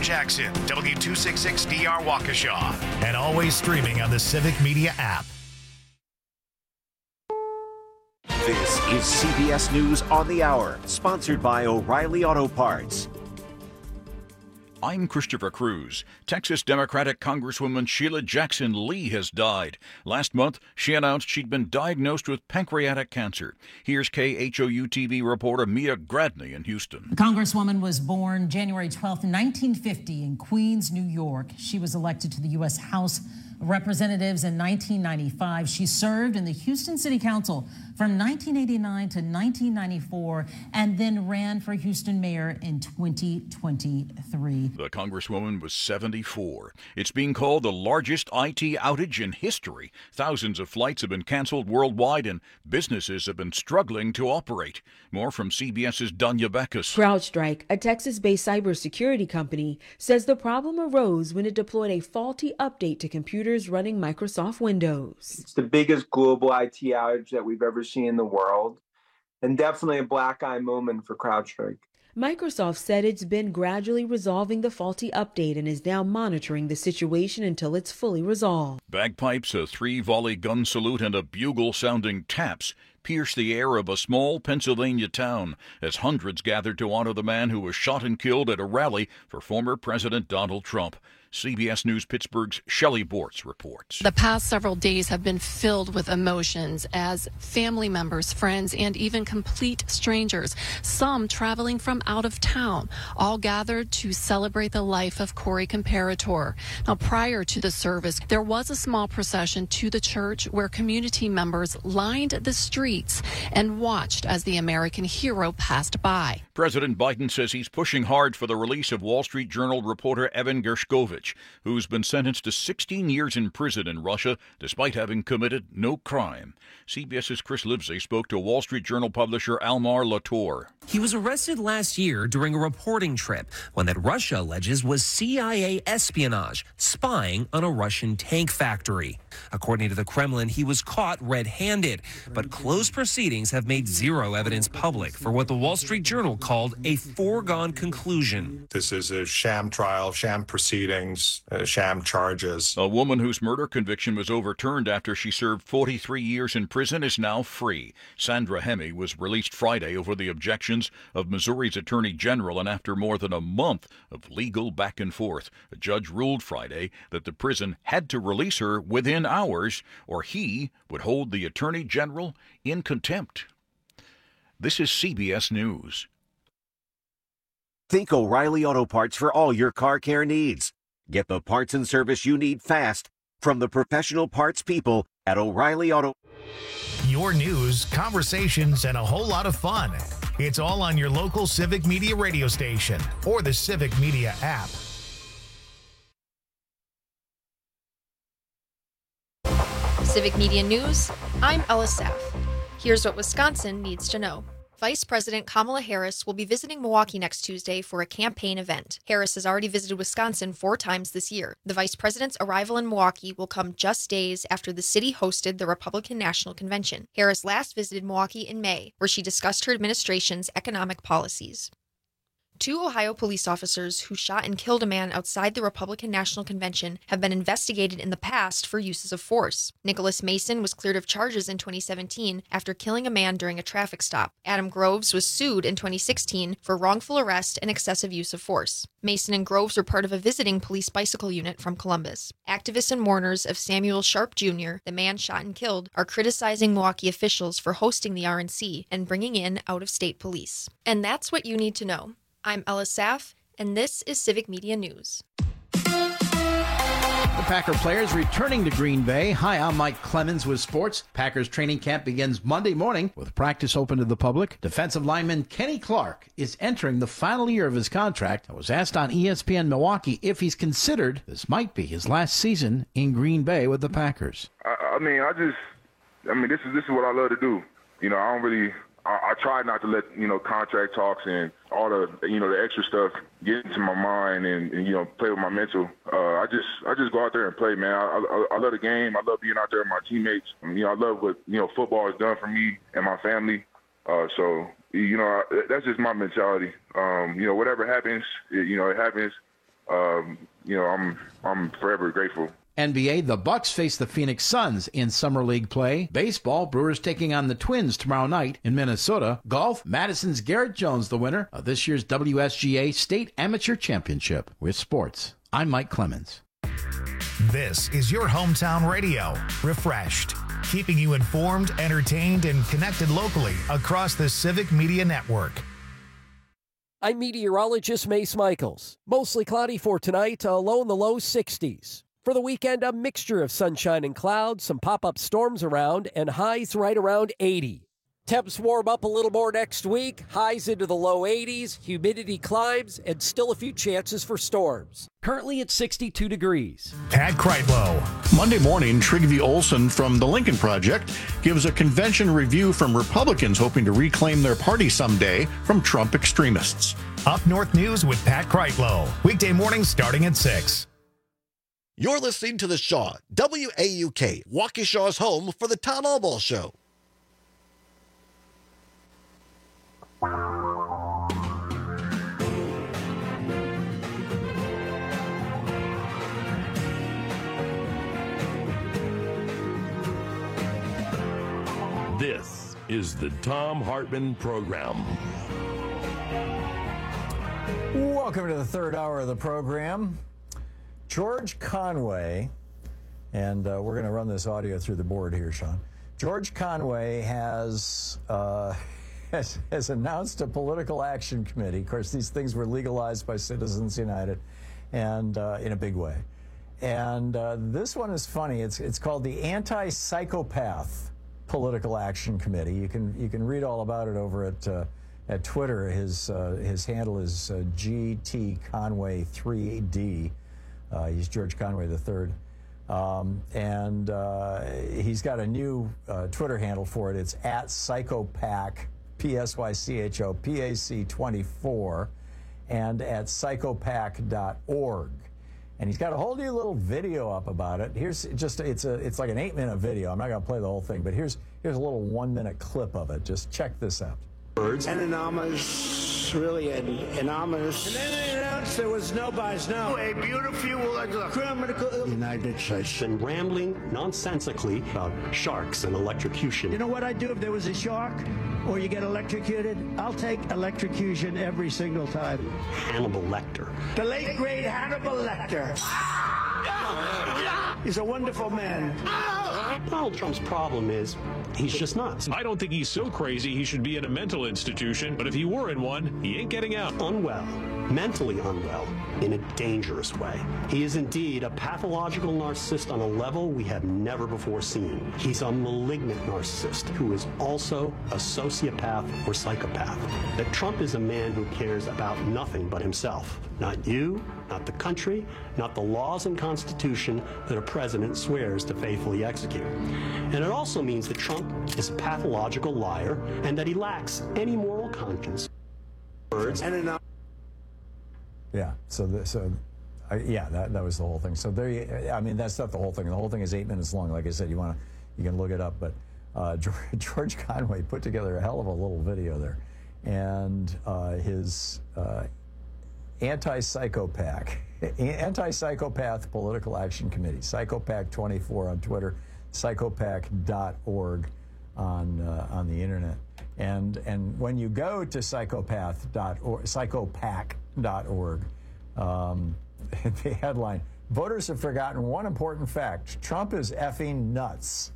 Jackson, W266DR Waukesha, and always streaming on the Civic Media app. This is CBS News on the Hour, sponsored by O'Reilly Auto Parts. I'm Christopher Cruz. Texas Democratic Congresswoman Sheila Jackson Lee has died. Last month, she announced she'd been diagnosed with pancreatic cancer. Here's KHOU-TV reporter Mia Gradney in Houston. The Congresswoman was born January 12, 1950 in Queens, New York. She was elected to the U.S. House of Representatives in 1995. She served in the Houston City Council from 1989 to 1994 and then ran for Houston mayor in 2023. The Congresswoman was 74. It's being called the largest IT outage in history. Thousands of flights have been canceled worldwide and businesses have been struggling to operate. More from CBS's Danya Backus. CrowdStrike, a Texas-based cybersecurity company, says the problem arose when it deployed a faulty update to computers running Microsoft Windows. It's the biggest global IT outage that we've ever seen in the world, and definitely a black eye moment for CrowdStrike. Microsoft said it's been gradually resolving the faulty update and is now monitoring the situation until it's fully resolved. Bagpipes, a 3-volley gun salute, and a bugle-sounding taps pierced the air of a small Pennsylvania town as hundreds gathered to honor the man who was shot and killed at a rally for former President Donald Trump. CBS News Pittsburgh's Shelley Bortz reports. The past several days have been filled with emotions as family members, friends, and even complete strangers, some traveling from out of town, all gathered to celebrate the life of Corey Comparator. Now, prior to the service, there was a small procession to the church where community members lined the streets and watched as the American hero passed by. President Biden says he's pushing hard for the release of Wall Street Journal reporter Evan Gershkovich, who's been sentenced to 16 years in prison in Russia despite having committed no crime. CBS's Chris Livesey spoke to Wall Street Journal publisher Almar Latour. He was arrested last year during a reporting trip, one that Russia alleges was CIA espionage, spying on a Russian tank factory. According to the Kremlin, he was caught red-handed, but closed proceedings have made zero evidence public for what the Wall Street Journal called a foregone conclusion. This is a sham trial, sham proceedings, sham charges. A woman whose murder conviction was overturned after she served 43 years in prison is now free. Sandra Hemme was released Friday over the objections of Missouri's Attorney General, and after more than a month of legal back and forth, a judge ruled Friday that the prison had to release her within hours or he would hold the Attorney General in contempt. This is CBS News. Think O'Reilly Auto Parts for all your car care needs. Get the parts and service you need fast from the professional parts people at O'Reilly Auto. Your news, conversations, and a whole lot of fun. It's all on your local Civic Media radio station or the Civic Media app. Civic Media News, I'm Ella Saff. Here's what Wisconsin needs to know. Vice President Kamala Harris will be visiting Milwaukee next Tuesday for a campaign event. Harris has already visited Wisconsin 4 times this year. The vice president's arrival in Milwaukee will come just days after the city hosted the Republican National Convention. Harris last visited Milwaukee in May, where she discussed her administration's economic policies. 2 Ohio police officers who shot and killed a man outside the Republican National Convention have been investigated in the past for uses of force. Nicholas Mason was cleared of charges in 2017 after killing a man during a traffic stop. Adam Groves was sued in 2016 for wrongful arrest and excessive use of force. Mason and Groves were part of a visiting police bicycle unit from Columbus. Activists and mourners of Samuel Sharp Jr., the man shot and killed, are criticizing Milwaukee officials for hosting the RNC and bringing in out-of-state police. And that's what you need to know. I'm Ella Saff, and this is Civic Media News. The Packer players returning to Green Bay. Hi, I'm Mike Clemens with sports. Packers training camp begins Monday morning with practice open to the public. Defensive lineman Kenny Clark is entering the final year of his contract and was asked on ESPN Milwaukee if he's considered this might be his last season in Green Bay with the Packers. This is what I love to do. I try not to let, contract talks and all the, the extra stuff get into my mind and play with my mental. I just go out there and play, man. I love the game. I love being out there with my teammates. I love what, football has done for me and my family. That's just my mentality. Whatever happens, it happens. I'm forever grateful. NBA, the Bucks face the Phoenix Suns in Summer League play. Baseball, Brewers taking on the Twins tomorrow night in Minnesota. Golf, Madison's Garrett Jones the winner of this year's WSGA State Amateur Championship. With sports, I'm Mike Clemens. This is your hometown radio, Refreshed, keeping you informed, entertained, and connected locally across the Civic Media Network. I'm meteorologist Mace Michaels. Mostly cloudy for tonight, a low in the low 60s. For the weekend, a mixture of sunshine and clouds, some pop-up storms around, and highs right around 80. Temps warm up a little more next week, highs into the low 80s, humidity climbs, and still a few chances for storms. Currently at 62 degrees. Pat Kreitlow. Monday morning, Trygve Olsen from the Lincoln Project gives a convention review from Republicans hoping to reclaim their party someday from Trump extremists. Up North News with Pat Kreitlow. Weekday mornings starting at 6. You're listening to The Shaw, WAUK, Waukesha's home for the Tom Albaugh Show. This is the Thom Hartmann Program. Welcome to the third hour of the program. George Conway, and we're going to run this audio through the board here, Sean. George Conway has announced a political action committee. Of course, these things were legalized by Citizens United, and in a big way. And this one is funny. It's called the Anti-Psychopath Political Action Committee. You can read all about it over at Twitter. His handle is GT Conway 3D. He's George Conway III. And he's got a new Twitter handle for it. It's at Psychopac, PSYCHO, 24, and at psychopac.org. And he's got a whole new little video up about it. Here's just, it's like an 8-minute video. I'm not going to play the whole thing, but here's a little 1-minute clip of it. Just check this out. And anonymous, really anonymous. And then they announced there was no buys, no. A beautiful criminal United States. And rambling nonsensically about sharks and electrocution. You know what I'd do if there was a shark or you get electrocuted? I'll take electrocution every single time. Hannibal Lecter. The late, great Hannibal Lecter. He's a wonderful man. Donald Trump's problem is he's just nuts. I don't think he's so crazy he should be in a mental institution, but if he were in one, he ain't getting out. Unwell, mentally unwell, in a dangerous way. He is indeed a pathological narcissist on a level we have never before seen. He's a malignant narcissist who is also a sociopath or psychopath. That Trump is a man who cares about nothing but himself. Not you, not the country, not the laws and constitution that a president swears to faithfully execute. And it also means that Trump is a pathological liar and that he lacks any moral conscience. Yeah, that was the whole thing. So that's not the whole thing. The whole thing is 8 minutes long. Like I said, you can look it up. But George Conway put together a hell of a little video there, and his Anti-Psychopath Political Action Committee, Psychopac 24 on Twitter, psychopac.org on the internet. And when you go to psychopac.org, the headline, voters have forgotten one important fact. Trump is effing nuts.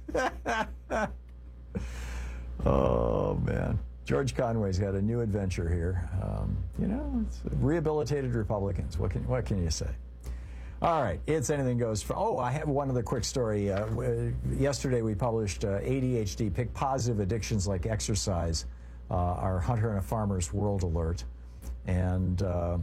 Oh, man. George Conway's got a new adventure here. It's rehabilitated Republicans. What can you say? All right, it's Anything Goes. I have one other quick story. Yesterday we published ADHD, Pick Positive Addictions Like Exercise, our Hunter and a Farmer's World Alert. And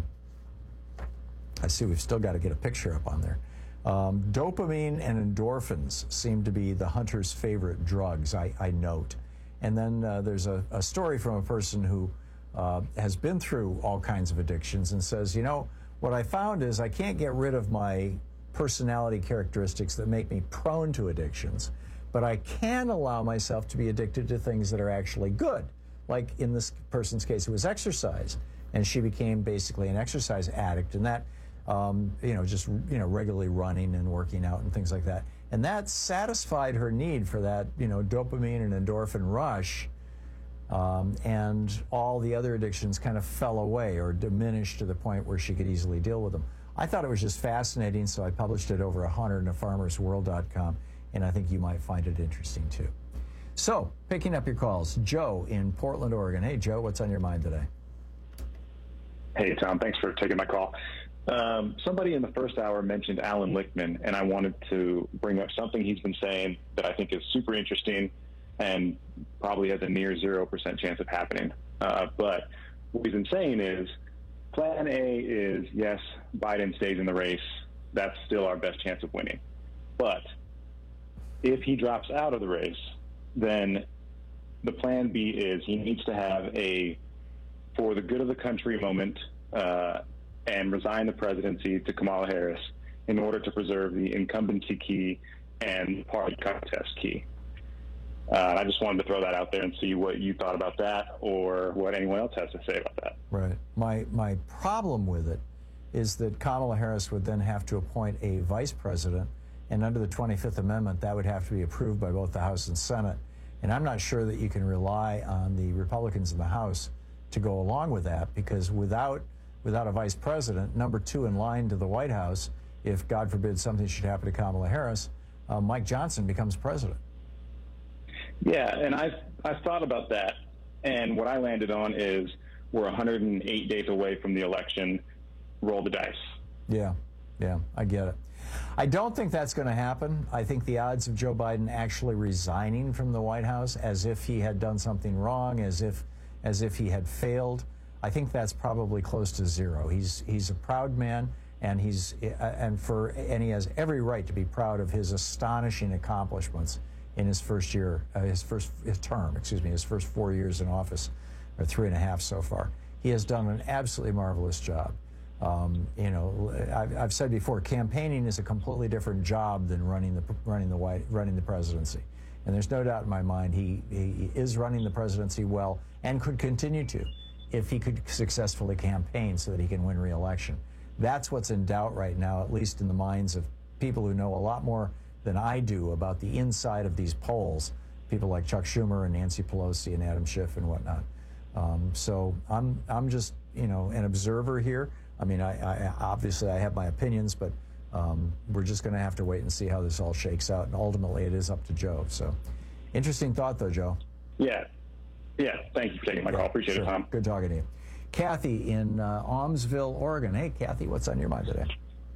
I see we've still got to get a picture up on there. Dopamine and endorphins seem to be the hunter's favorite drugs, I note. And then there's a story from a person who has been through all kinds of addictions and says, what I found is I can't get rid of my personality characteristics that make me prone to addictions, but I can allow myself to be addicted to things that are actually good. Like in this person's case, it was exercise, and she became basically an exercise addict, and that just regularly running and working out and things like that. And that satisfied her need for that, dopamine and endorphin rush. And all the other addictions kind of fell away or diminished to the point where she could easily deal with them. I thought it was just fascinating, so I published it over 100 in farmersworld.com, and I think you might find it interesting too. So, picking up your calls, Joe in Portland, Oregon. Hey, Joe, what's on your mind today? Hey, Tom, thanks for taking my call. Somebody in the first hour mentioned Alan Lichtman, and I wanted to bring up something he's been saying that I think is super interesting and probably has a near 0% chance of happening. But what he's been saying is, Plan A is, yes, Biden stays in the race. That's still our best chance of winning. But if he drops out of the race, then the Plan B is he needs to have a for the good of the country moment and resign the presidency to Kamala Harris in order to preserve the incumbency key and party contest key. I just wanted to throw that out there and see what you thought about that or what anyone else has to say about that. Right. My problem with it is that Kamala Harris would then have to appoint a vice president, and under the 25th Amendment, that would have to be approved by both the House and Senate. And I'm not sure that you can rely on the Republicans in the House to go along with that, because without a vice president, number 2 in line to the White House, if, God forbid, something should happen to Kamala Harris, Mike Johnson becomes president. Yeah, and I've thought about that, and what I landed on is we're 108 days away from the election. Roll the dice. Yeah, I get it. I don't think that's going to happen. I think the odds of Joe Biden actually resigning from the White House as if he had done something wrong, as if he had failed, I think that's probably close to zero. He's a proud man, and he has every right to be proud of his astonishing accomplishments in his first 4 years in office, or 3.5 so far. He has done an absolutely marvelous job. I've said before, campaigning is a completely different job than running the presidency. And there's no doubt in my mind he is running the presidency well and could continue to if he could successfully campaign so that he can win re-election. That's what's in doubt right now, at least in the minds of people who know a lot more than I do about the inside of these polls, people like Chuck Schumer and Nancy Pelosi and Adam Schiff and whatnot. So I'm just, an observer here. I mean, I obviously I have my opinions, but we're just going to have to wait and see how this all shakes out. And ultimately, it is up to Joe. So interesting thought, though, Joe. Yeah. Thank you for taking my call. Appreciate it, Tom. Good talking to you. Kathy in Almsville, Oregon. Hey, Kathy, what's on your mind today?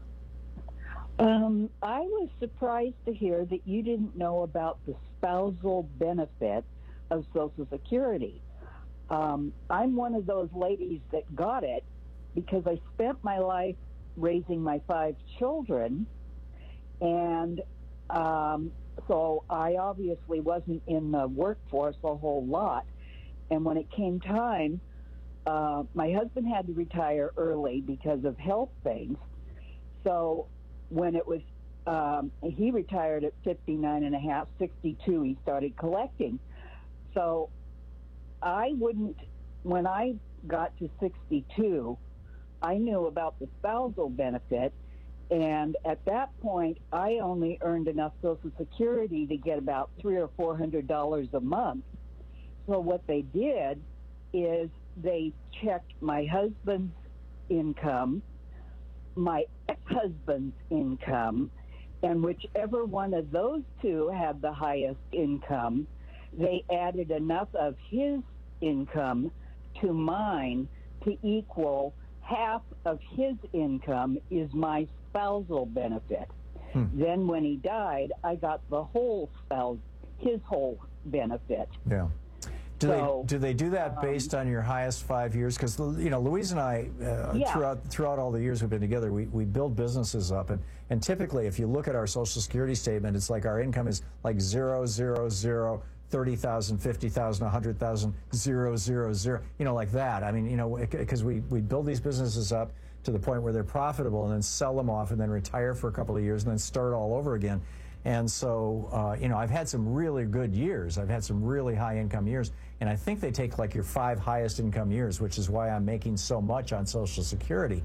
I was surprised to hear that you didn't know about the spousal benefit of Social Security. I'm one of those ladies that got it because I spent my life raising my 5 children, and so I obviously wasn't in the workforce a whole lot. And when it came time, my husband had to retire early because of health things. So when it was, he retired at 59 and a half, 62, he started collecting. So when I got to 62, I knew about the spousal benefit, and at that point, I only earned enough Social Security to get about $300 or $400 a month. So what they did is they checked my husband's income, my ex-husband's income, and whichever one of those two had the highest income, they added enough of his income to mine to equal half of his income is my spousal benefit. Then when he died, I got the whole his whole benefit. Yeah. Do they do that based on your highest 5 years? Because Louise and I, throughout all the years we've been together, we build businesses up, and typically, if you look at our Social Security statement, it's like our income is like 0, 0, 0, 30,000, 50,000, 100,000, 0, 0, 0, like that. I mean, because we build these businesses up to the point where they're profitable, and then sell them off, and then retire for a couple of years, and then start all over again. And so, I've had some really good years. I've had some really high income years. And I think they take like your 5 highest income years, which is why I'm making so much on Social Security.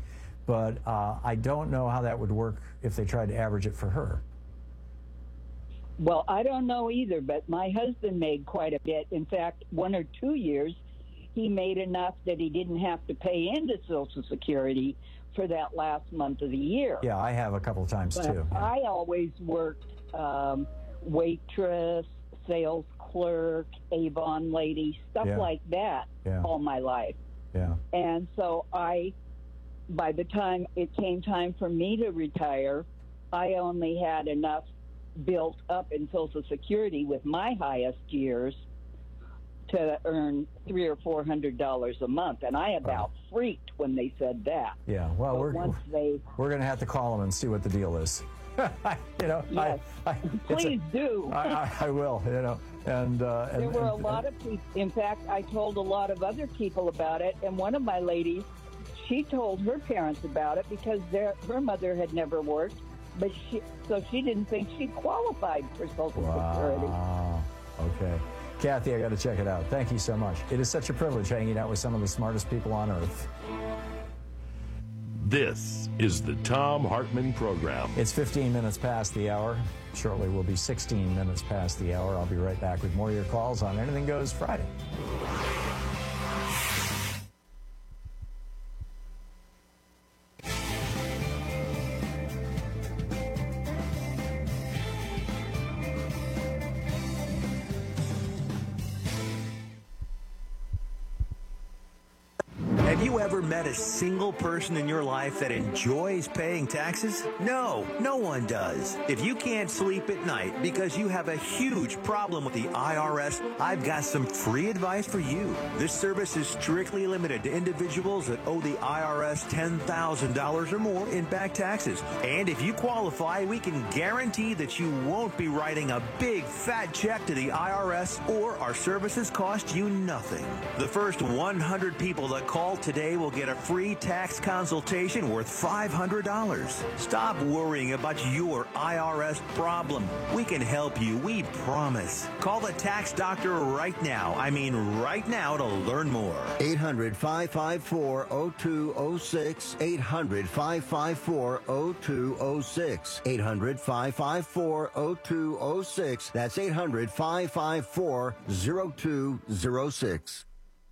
but I don't know how that would work if they tried to average it for her. Well, I don't know either, but my husband made quite a bit. In fact, 1 or 2 years, he made enough that he didn't have to pay into Social Security for that last month of the year. Yeah, I have a couple of times, too. Yeah. I always worked waitress, sales clerk, Avon lady, stuff like that all my life. Yeah. And so by the time it came time for me to retire, I only had enough built up in Social Security with my highest years to earn $300 or $400 a month, and I about freaked when they said that. Yeah, well, we're going to have to call them and see what the deal is. Yes. Please do. I will. And there were a lot of people. In fact, I told a lot of other people about it, and one of my ladies, she told her parents about it because her mother had never worked. But she didn't think she qualified for Social Security. Okay. Kathy, I got to check it out. Thank you so much. It is such a privilege hanging out with some of the smartest people on earth. This is the Thom Hartmann Program. It's 15 minutes past the hour. Shortly will be 16 minutes past the hour. I'll be right back with more of your calls on Anything Goes Friday. Have you ever met a single person in your life that enjoys paying taxes? No, no one does. If you can't sleep at night because you have a huge problem with the IRS, I've got some free advice for you. This service is strictly limited to individuals that owe the IRS $10,000 or more in back taxes. And if you qualify, we can guarantee that you won't be writing a big fat check to the IRS, or our services cost you nothing. The first 100 people that call today will get a free tax consultation worth $500. Stop worrying about your IRS problem. We can help you, we promise. Call the tax doctor right now. I mean right now, to learn more. 800-554-0206. 800-554-0206. 800-554-0206. That's 800-554-0206.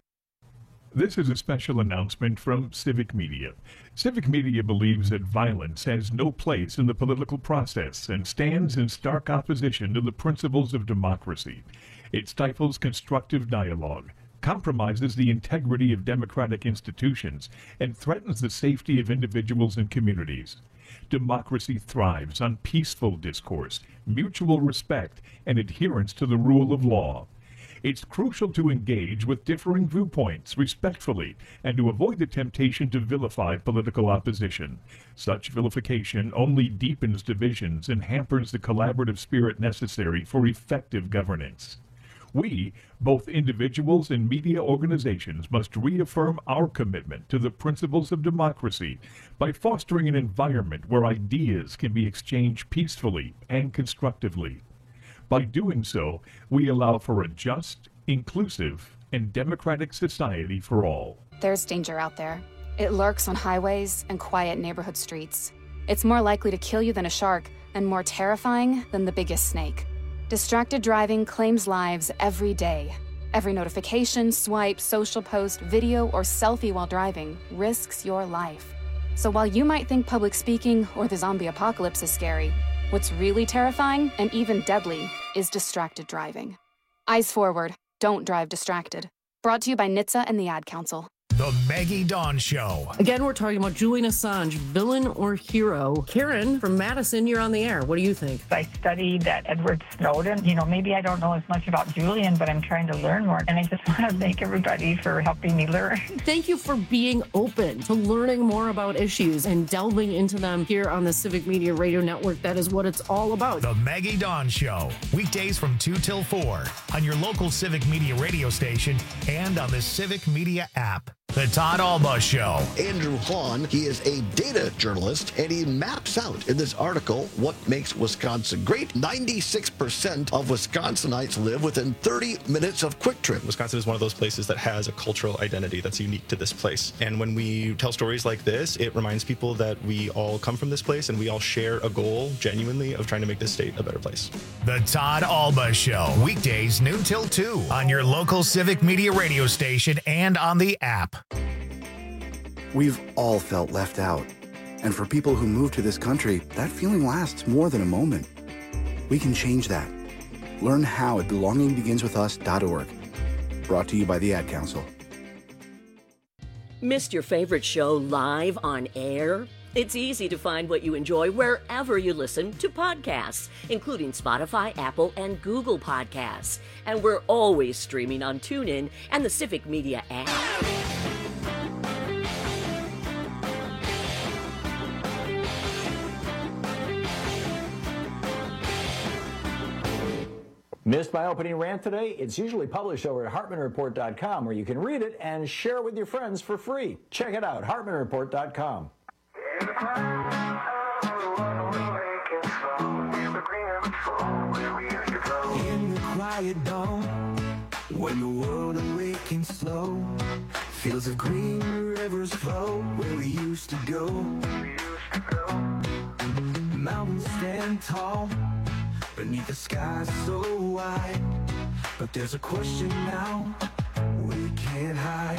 This is a special announcement from Civic Media. Civic Media believes that violence has no place in the political process and stands in stark opposition to the principles of democracy. It stifles constructive dialogue, compromises the integrity of democratic institutions, and threatens the safety of individuals and communities. Democracy thrives on peaceful discourse, mutual respect, and adherence to the rule of law. It's crucial to engage with differing viewpoints respectfully and to avoid the temptation to vilify political opposition. Such vilification only deepens divisions and hampers the collaborative spirit necessary for effective governance. We, both individuals and media organizations, must reaffirm our commitment to the principles of democracy by fostering an environment where ideas can be exchanged peacefully and constructively. By doing so, we allow for a just, inclusive, and democratic society for all. There's danger out there. It lurks on highways and quiet neighborhood streets. It's more likely to kill you than a shark, and more terrifying than the biggest snake. Distracted driving claims lives every day. Every notification, swipe, social post, video, or selfie while driving risks your life. So while you might think public speaking or the zombie apocalypse is scary, what's really terrifying and even deadly is distracted driving. Eyes forward, don't drive distracted. Brought to you by NHTSA and the Ad Council. The Maggie Dawn Show. Again, we're talking about Julian Assange, villain or hero. Karen from Madison, you're on the air. What do you think? I studied Edward Snowden. Maybe I don't know as much about Julian, but I'm trying to learn more. And I just want to thank everybody for helping me learn. Thank you for being open to learning more about issues and delving into them here on the Civic Media Radio Network. That is what it's all about. The Maggie Dawn Show. Weekdays from 2 till 4 on your local Civic Media radio station and on the Civic Media app. The Todd Alba Show. Andrew Hahn, he is a data journalist, and he maps out in this article what makes Wisconsin great. 96% of Wisconsinites live within 30 minutes of Quick Trip. Wisconsin is one of those places that has a cultural identity that's unique to this place. And when we tell stories like this, it reminds people that we all come from this place and we all share a goal, genuinely, of trying to make this state a better place. The Todd Alba Show. Weekdays noon till 2 on your local Civic Media radio station and on the app. We've all felt left out. And for people who move to this country, that feeling lasts more than a moment. We can change that. Learn how at belongingbeginswithus.org. Brought to you by the Ad Council. Missed your favorite show live on air? It's easy to find what you enjoy wherever you listen to podcasts, including Spotify, Apple, and Google Podcasts. And we're always streaming on TuneIn and the Civic Media app. Missed my opening rant today? It's usually published over at HartmanReport.com, where you can read it and share it with your friends for free. Check it out, HartmanReport.com. In the quiet dawn, when the world awakens slow, fields of green rivers flow where we used to go. Mountains stand tall beneath the sky so wide, but there's a question now we can't hide.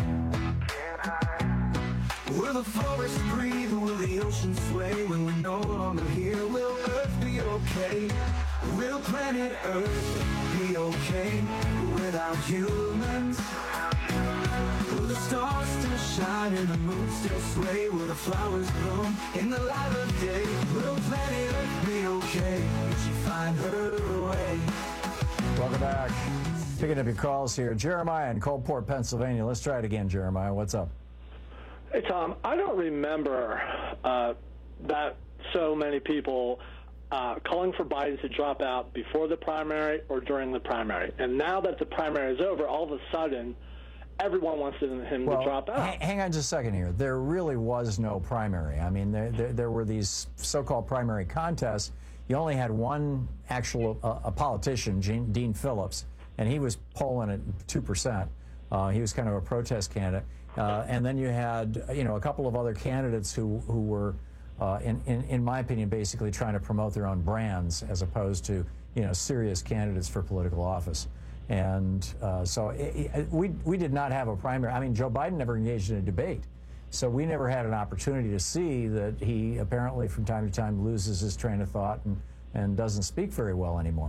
Will the forest breathe? Will the ocean sway? When we're no longer here, will Earth be okay? Will planet Earth be okay without humans? Will the stars still shine and the moon still sway? Will the flowers bloom in the light of day? Will planet Earth be okay? Will she find her way? Welcome back. Picking up your calls here. Jeremiah in Coalport, Pennsylvania. Let's try it again, Jeremiah. What's up? Hey, Tom, I don't remember that so many people calling for Biden to drop out before the primary or during the primary. And now that the primary is over, all of a sudden, everyone wants him to drop out. Hang on just a second here. There really was no primary. I mean, there were these so-called primary contests. You only had one actual a politician, Dean Phillips, and he was polling at 2%. He was kind of a protest candidate. And then you had, a couple of other candidates who were, in my opinion, basically trying to promote their own brands as opposed to, serious candidates for political office. And so we did not have a primary. I mean, Joe Biden never engaged in a debate. So we never had an opportunity to see that he apparently from time to time loses his train of thought and doesn't speak very well anymore.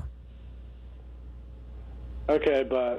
Okay, but...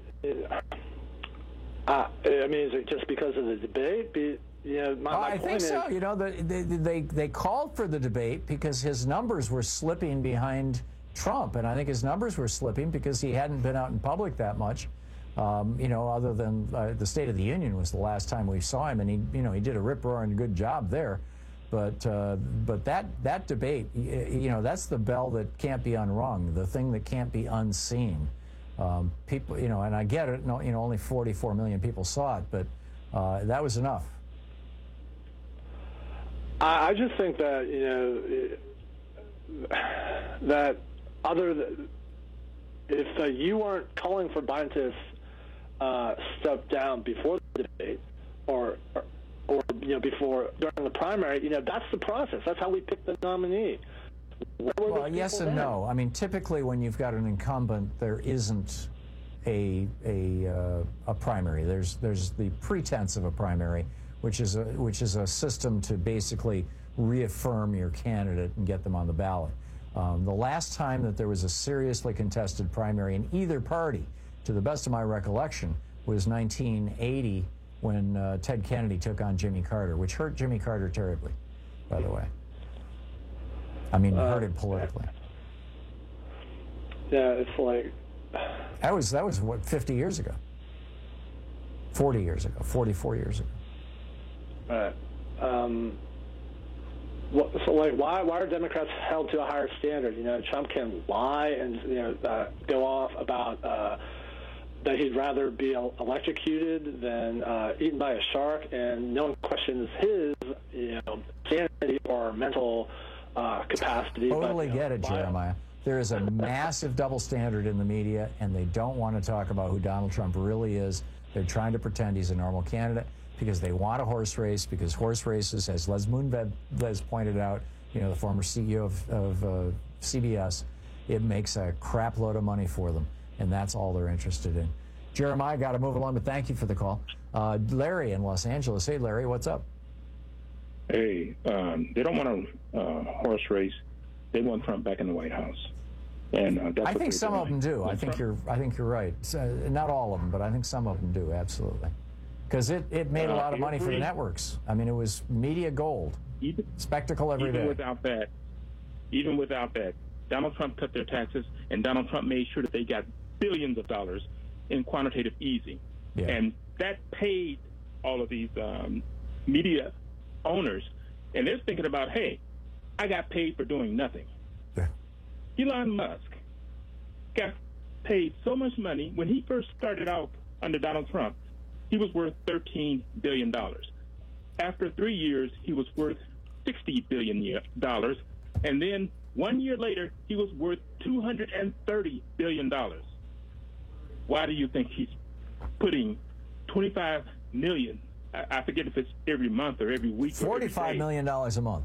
I mean, is it just because of the debate? My I think so. They called for the debate because his numbers were slipping behind Trump, and I think his numbers were slipping because he hadn't been out in public that much. Other than the State of the Union was the last time we saw him, and he did a rip-roaring good job there. But that debate, that's the bell that can't be unrung, the thing that can't be unseen. People, and I get it, only 44 million people saw it, but that was enough. I just think that, that if you weren't calling for Biden to step down before the debate or before, during the primary, that's the process. That's how we pick the nominee. Well, yes and no. I mean, typically when you've got an incumbent, there isn't a primary. There's the pretense of a primary, which is a system to basically reaffirm your candidate and get them on the ballot. The last time that there was a seriously contested primary in either party, to the best of my recollection, was 1980 when Ted Kennedy took on Jimmy Carter, which hurt Jimmy Carter terribly, by the way. I mean, hurt him politically. Yeah, it's like... That was what, 50 years ago? 40 years ago, 44 years ago. Right. So, why are Democrats held to a higher standard? Trump can lie and, go off about that he'd rather be electrocuted than eaten by a shark, and no one questions his, sanity or mental capacity. Totally get it, Jeremiah. There is a massive double standard in the media, and they don't want to talk about who Donald Trump really is. They're trying to pretend he's a normal candidate because they want a horse race, because horse races, as Les Moonves pointed out, the former CEO of CBS, it makes a crap load of money for them, and that's all they're interested in. Jeremiah, got to move along, but thank you for the call. Larry in Los Angeles. Hey, Larry, what's up? Hey, they don't want a horse race. They want Trump back in the White House, and that's I think some of them do. I think you're right. Not all of them, but I think some of them do, absolutely, because it made a lot of money for the networks. I mean, it was media gold, spectacle every day. Even without that, Donald Trump cut their taxes, and Donald Trump made sure that they got billions of dollars in quantitative easing, and that paid all of these media owners, and they're thinking about, hey, I got paid for doing nothing. Yeah. Elon Musk got paid so much money. When he first started out under Donald Trump, he was worth $13 billion. After 3 years, he was worth $60 billion. And then 1 year later, he was worth $230 billion. Why do you think he's putting $25 million? I forget if it's every month or every week. $45 million a month.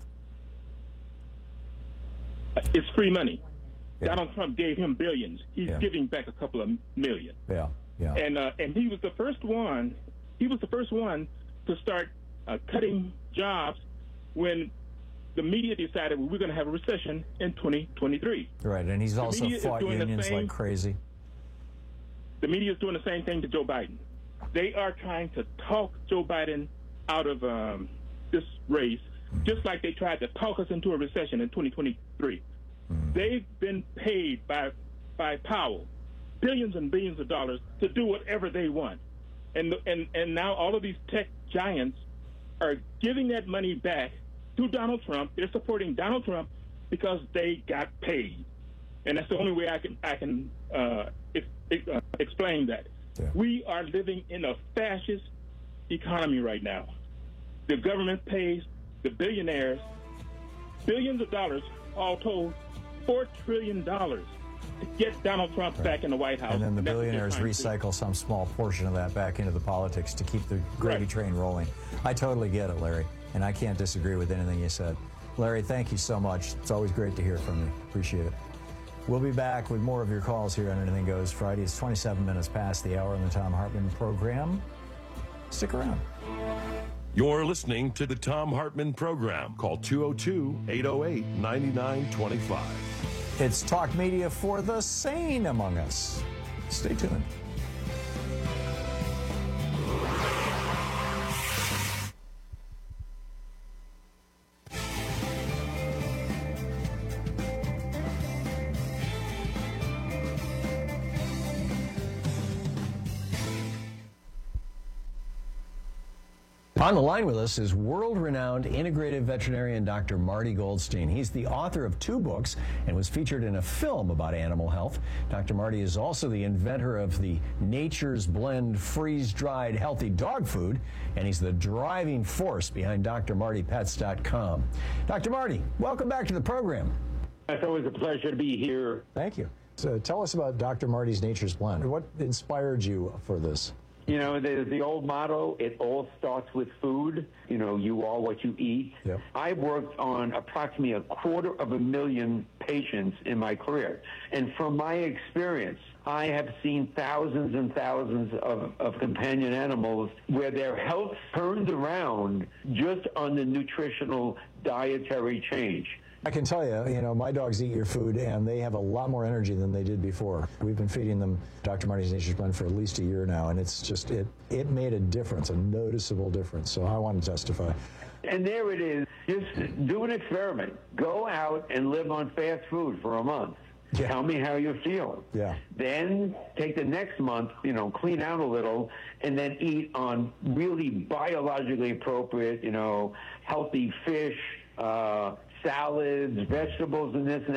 It's free money. Yeah. Donald Trump gave him billions. He's giving back a couple of million. Yeah. And he was the first one. He was the first one to start cutting jobs when the media decided we're going to have a recession in 2023. Right, and he's also fought unions like crazy. The media is doing the same thing to Joe Biden. They are trying to talk Joe Biden out of this race, just like they tried to talk us into a recession in 2023. They've been paid by Powell billions and billions of dollars to do whatever they want. And now all of these tech giants are giving that money back to Donald Trump. They're supporting Donald Trump because they got paid. And that's the only way I can explain that. Yeah. We are living in a fascist economy right now. The government pays the billionaires billions of dollars, all told, $4 trillion to get Donald Trump back in the White House. And then the billionaires recycle some small portion of that back into the politics to keep the gravy train rolling. I totally get it, Larry, and I can't disagree with anything you said. Larry, thank you so much. It's always great to hear from you. Appreciate it. We'll be back with more of your calls here on Anything Goes Friday. It's 27 minutes past the hour on the Thom Hartmann program. Stick around. You're listening to the Thom Hartmann program. Call 202-808-9925. It's talk media for the sane among us. Stay tuned. On the line with us is world-renowned integrative veterinarian Dr. Marty Goldstein. He's the author of 2 books and was featured in a film about animal health. Dr. Marty is also the inventor of the Nature's Blend freeze-dried healthy dog food, and he's the driving force behind drmartypets.com. Dr. Marty, welcome back to the program. It's always a pleasure to be here. Thank you. So tell us about Dr. Marty's Nature's Blend. What inspired you for this? You know, the old motto, it all starts with food. You know, you are what you eat. Yep. I've worked on approximately 250,000 patients in my career. And from my experience, I have seen thousands and thousands of companion animals where their health turns around just on the nutritional dietary change. I can tell you, my dogs eat your food, and they have a lot more energy than they did before. We've been feeding them Dr. Marty's Nature's Blend for at least a year now, and it's just, it made a difference, a noticeable difference. So I want to testify. And there it is. Just do an experiment. Go out and live on fast food for a month. Yeah. Tell me how you're feeling. Yeah. Then take the next month, clean out a little, and then eat on really biologically appropriate, healthy fish, salads, vegetables, and this and that.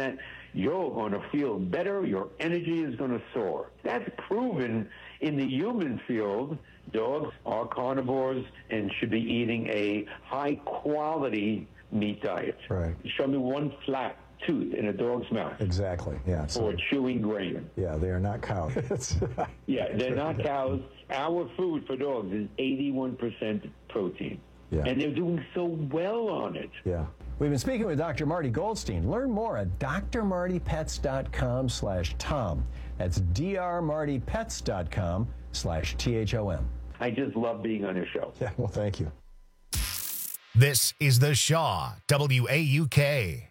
you're going to feel better. Your energy is going to soar. That's proven in the human field. Dogs are carnivores and should be eating a high-quality meat diet. Right. Show me one flat tooth in a dog's mouth. Exactly, yeah. Or chewing grain. Yeah, they are not cows. Yeah, they're not cows. Our food for dogs is 81% protein. Yeah. And they're doing so well on it. Yeah. We've been speaking with Dr. Marty Goldstein. Learn more at drmartypets.com/Tom. That's drmartypets.com/THOM. I just love being on your show. Yeah, well, thank you. This is the Shaw WAUK.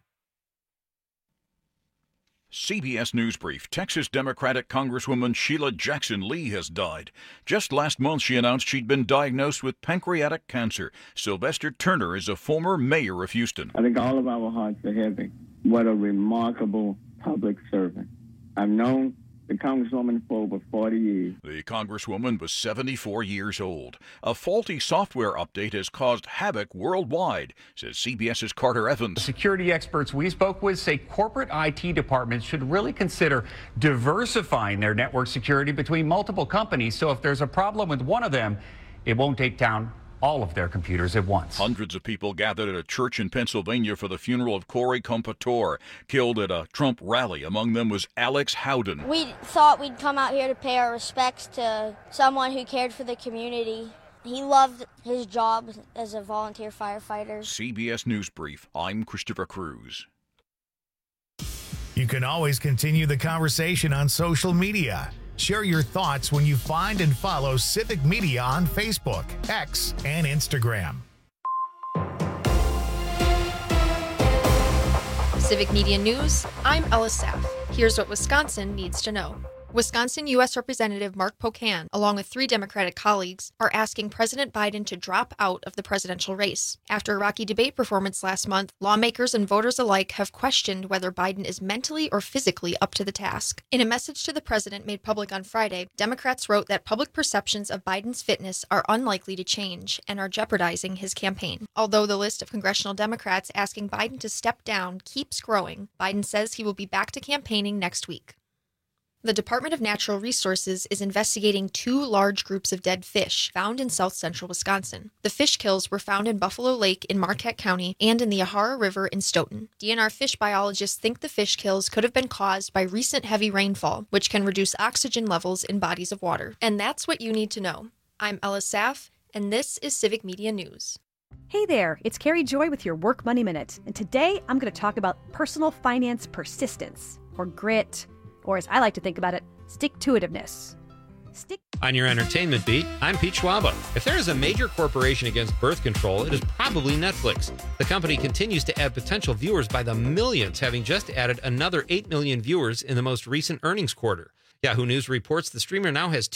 CBS News Brief. Texas Democratic Congresswoman Sheila Jackson Lee has died. Just last month, she announced she'd been diagnosed with pancreatic cancer. Sylvester Turner is a former mayor of Houston. I think all of our hearts are heavy. What a remarkable public servant. I've known the Congresswoman for over 40 years. The Congresswoman was 74 years old. A faulty software update has caused havoc worldwide, says CBS's Carter Evans. Security experts we spoke with say corporate IT departments should really consider diversifying their network security between multiple companies, so if there's a problem with one of them, it won't take down all of their computers at once. Hundreds of people gathered at a church in Pennsylvania for the funeral of Corey Compatore, killed at a Trump rally. Among them was Alex Howden. We thought we'd come out here to pay our respects to someone who cared for the community. He loved his job as a volunteer firefighter. CBS News Brief. I'm Christopher Cruz. You can always continue the conversation on social media. Share your thoughts when you find and follow Civic Media on Facebook, X, and Instagram. Civic Media News, I'm Ella Saff. Here's what Wisconsin needs to know. Wisconsin U.S. Representative Mark Pocan, along with 3 Democratic colleagues, are asking President Biden to drop out of the presidential race. After a rocky debate performance last month, lawmakers and voters alike have questioned whether Biden is mentally or physically up to the task. In a message to the president made public on Friday, Democrats wrote that public perceptions of Biden's fitness are unlikely to change and are jeopardizing his campaign. Although the list of congressional Democrats asking Biden to step down keeps growing, Biden says he will be back to campaigning next week. The Department of Natural Resources is investigating 2 large groups of dead fish found in south-central Wisconsin. The fish kills were found in Buffalo Lake in Marquette County and in the Yahara River in Stoughton. DNR fish biologists think the fish kills could have been caused by recent heavy rainfall, which can reduce oxygen levels in bodies of water. And that's what you need to know. I'm Ella Saff, and this is Civic Media News. Hey there, it's Carrie Joy with your Work Money Minute. And today I'm going to talk about personal finance persistence, or grit, or as I like to think about it, stick-to-itiveness. On your entertainment beat, I'm Pete Schwaba. If there is a major corporation against birth control, it is probably Netflix. The company continues to add potential viewers by the millions, having just added another 8 million viewers in the most recent earnings quarter. Yahoo News reports the streamer now has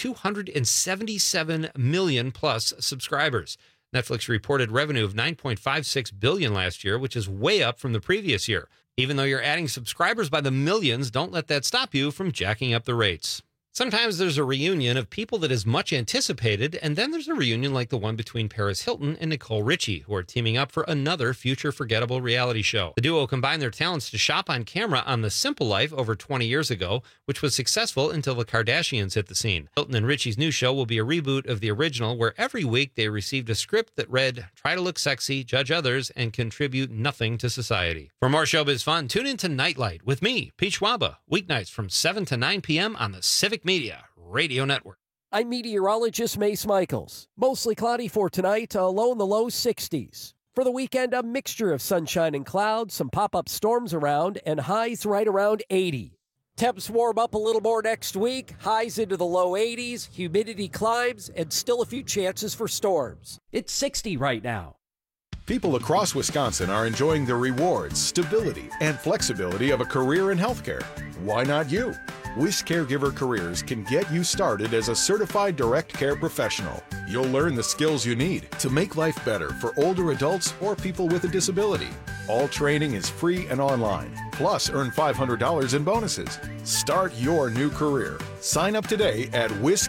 277 million plus subscribers. Netflix reported revenue of $9.56 billion last year, which is way up from the previous year. Even though you're adding subscribers by the millions, don't let that stop you from jacking up the rates. Sometimes there's a reunion of people that is much anticipated, and then there's a reunion like the one between Paris Hilton and Nicole Richie, who are teaming up for another future forgettable reality show. The duo combined their talents to shop on camera on The Simple Life over 20 years ago, which was successful until the Kardashians hit the scene. Hilton and Richie's new show will be a reboot of the original, where every week they received a script that read, "Try to look sexy, judge others, and contribute nothing to society." For more showbiz fun, tune in to Nightlight with me, Pete Schwaba, weeknights from 7 to 9 p.m. on the Civic Media Radio Network. I'm meteorologist Mace Michaels. Mostly cloudy for tonight, a low in the low 60s. For the weekend, a mixture of sunshine and clouds, some pop-up storms around, and highs right around 80. Temps warm up a little more next week, highs into the low 80s, humidity climbs, and still a few chances for storms. It's 60 right now. People across Wisconsin are enjoying the rewards, stability, and flexibility of a career in healthcare. Why not you? Wish Caregiver Careers can get you started as a certified direct care professional. You'll learn the skills you need to make life better for older adults or people with a disability. All training is free and online. Plus, earn $500 in bonuses. Start your new career. Sign up today at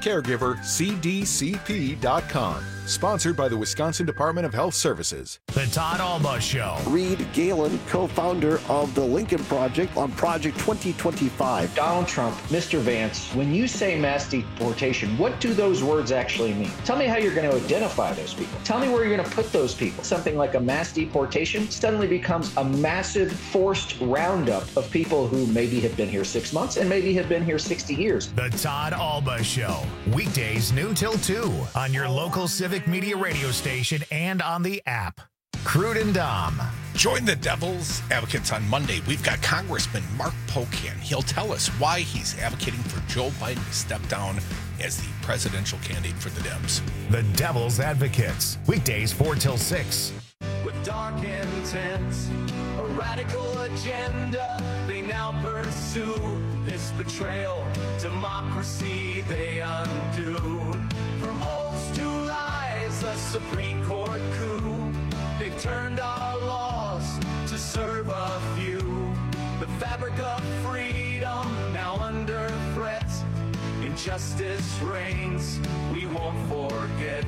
WisCaregiverCDCP.com. Sponsored by the Wisconsin Department of Health Services. The Todd Alba Show. Reed Galen, co-founder of the Lincoln Project on Project 2025. Donald Trump, Mr. Vance, when you say mass deportation, what do those words actually mean? Tell me how you're going to identify those people. Tell me where you're going to put those people. Something like a mass deportation suddenly becomes a massive forced roundup of people who maybe have been here 6 months and maybe have been here 60 years. The Todd Alba Show. Weekdays noon till 2 on your local Civic Media radio station and on the app. Crude and Dom. Join the Devil's Advocates on Monday. We've got Congressman Mark Pocan. He'll tell us why he's advocating for Joe Biden to step down as the presidential candidate for the Dems. The Devil's Advocates. Weekdays 4 till 6. With dark intent, a radical agenda, they now pursue this betrayal. Democracy they undo. From oaths to lies, a Supreme Court coup. They've turned our laws to serve a few. The fabric of freedom now under threat. Injustice reigns, we won't forget.